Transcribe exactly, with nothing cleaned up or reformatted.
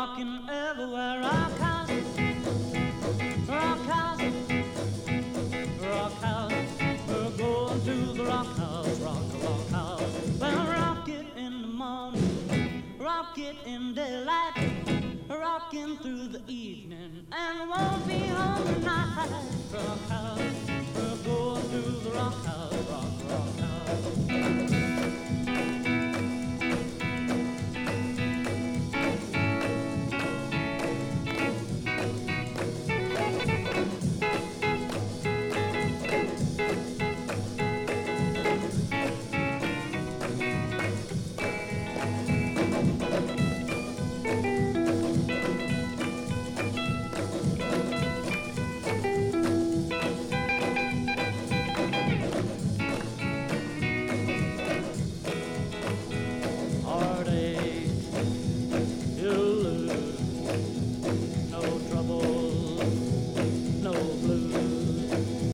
rocking everywhere. Rock house, rock house, rock house. We're going to the rock house, rock, rock house. Well, rock it in the morning, rock it in daylight, rocking through the evening, and won't be home tonight. Rock house, we're going to the rock house, rock, rock house.